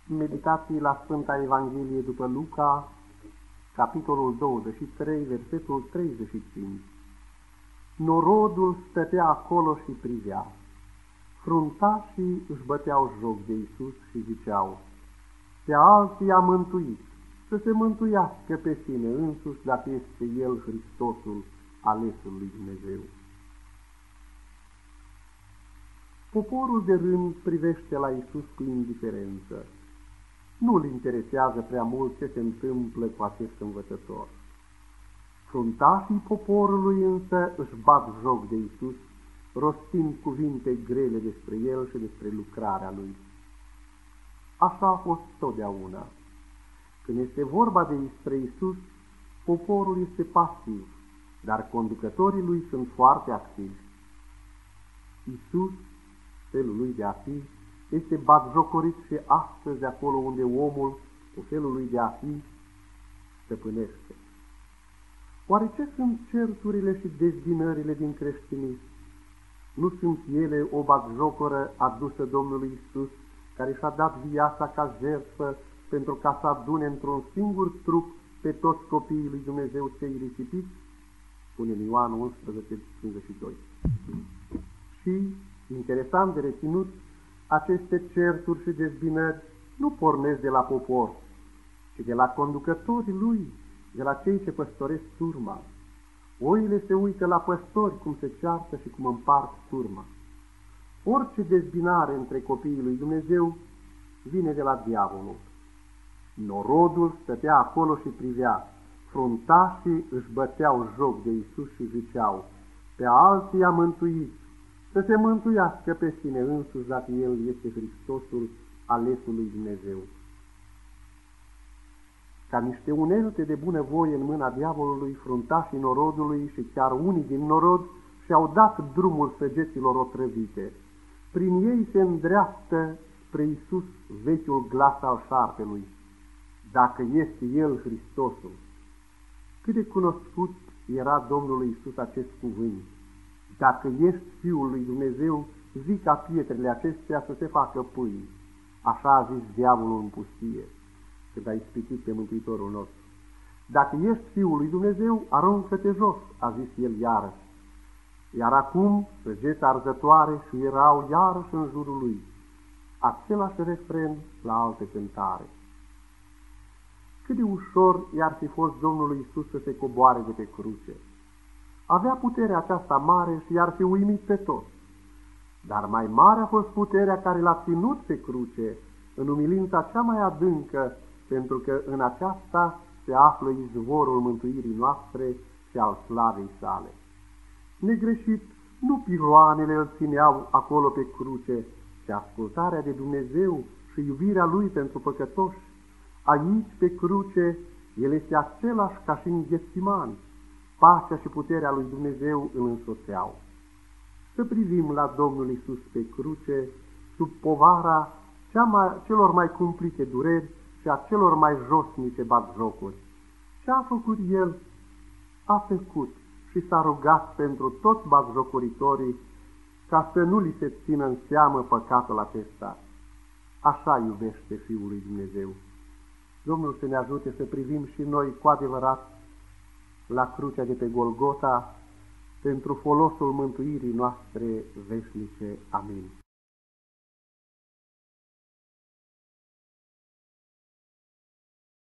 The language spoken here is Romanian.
Meditații la Sfânta Evanghelie după Luca, capitolul 23, versetul 35. Norodul stătea acolo și privea. Fruntașii își băteau joc de Iisus și ziceau: pe alții a mântuit, să se mântuiască pe sine însuși dacă este El Hristosul, alesul lui Dumnezeu. Poporul de rând privește la Iisus cu indiferență. Nu-l interesează prea mult ce se întâmplă cu acest învățător. Fruntașii poporului însă își bat joc de Iisus, rostind cuvinte grele despre El și despre lucrarea Lui. Așa a fost totdeauna. Când este vorba despre Iisus, poporul este pasiv, dar conducătorii Lui sunt foarte activi. Iisus, felul Lui de a fi, este batjocorit și astăzi acolo unde omul, cu felul lui de a fi, stăpânește. Oare ce sunt certurile și dezbinările din creștinism? Nu sunt ele o batjocoră adusă Domnului Iisus, care și-a dat viața ca jertfă pentru ca să adune într-un singur trup pe toți copiii lui Dumnezeu cei risipiți? Spune în Ioan 11:52. Și, interesant de reținut, aceste certuri și dezbinări nu pornesc de la popor, ci de la conducătorii lui, de la cei ce păstoresc turma. Oile se uită la păstori cum se ceartă și cum împart turma. Orice dezbinare între copiii lui Dumnezeu vine de la diavolul. Norodul stătea acolo și privea. Fruntașii își băteau joc de Iisus și ziceau: pe alții a mântuit, să se mântuiască pe sine însuși dacă El este Hristosul, alesul lui Dumnezeu. Ca niște unelte de bunăvoie în mâna diavolului, fruntașii norodului și chiar unii din norod și-au dat drumul săgeților otrăvite. Prin ei se îndreaptă spre Iisus vechiul glas al șarpelui: dacă este El Hristosul. Cât de cunoscut era Domnului Iisus acest cuvânt: dacă ești Fiul lui Dumnezeu, zi ca pietrele acestea să se facă pâini. Așa a zis diavolul în pustie, când a ispitit pe Mântuitorul nostru. Dacă ești Fiul lui Dumnezeu, aruncă-te jos, a zis el iarăși. Iar acum săgeți arzătoare și erau iarăși în jurul lui. Același refren la altă cântare. Cât de ușor i-ar fi fost Domnului Iisus să se coboare de pe cruce. Avea puterea aceasta mare și i-ar fi uimit pe toți. Dar mai mare a fost puterea care l-a ținut pe cruce, în umilința cea mai adâncă, pentru că în aceasta se află izvorul mântuirii noastre și al slavei sale. Negreșit, nu piroanele îl țineau acolo pe cruce, ci ascultarea de Dumnezeu și iubirea Lui pentru păcătoși. Aici, pe cruce, El este același ca și în Ghetsimani. Pacea și puterea lui Dumnezeu îl însoțeau. Să privim la Domnul Iisus pe cruce, sub povara celor mai cumplite dureri și a celor mai josnice batjocuri. Ce a făcut El? A tăcut și s-a rugat pentru toți batjocoritorii ca să nu li se țină în seamă păcatul acesta. Așa iubește Fiul lui Dumnezeu. Domnul să ne ajute să privim și noi cu adevărat la crucea de pe Golgota, pentru folosul mântuirii noastre veșnice. Amin.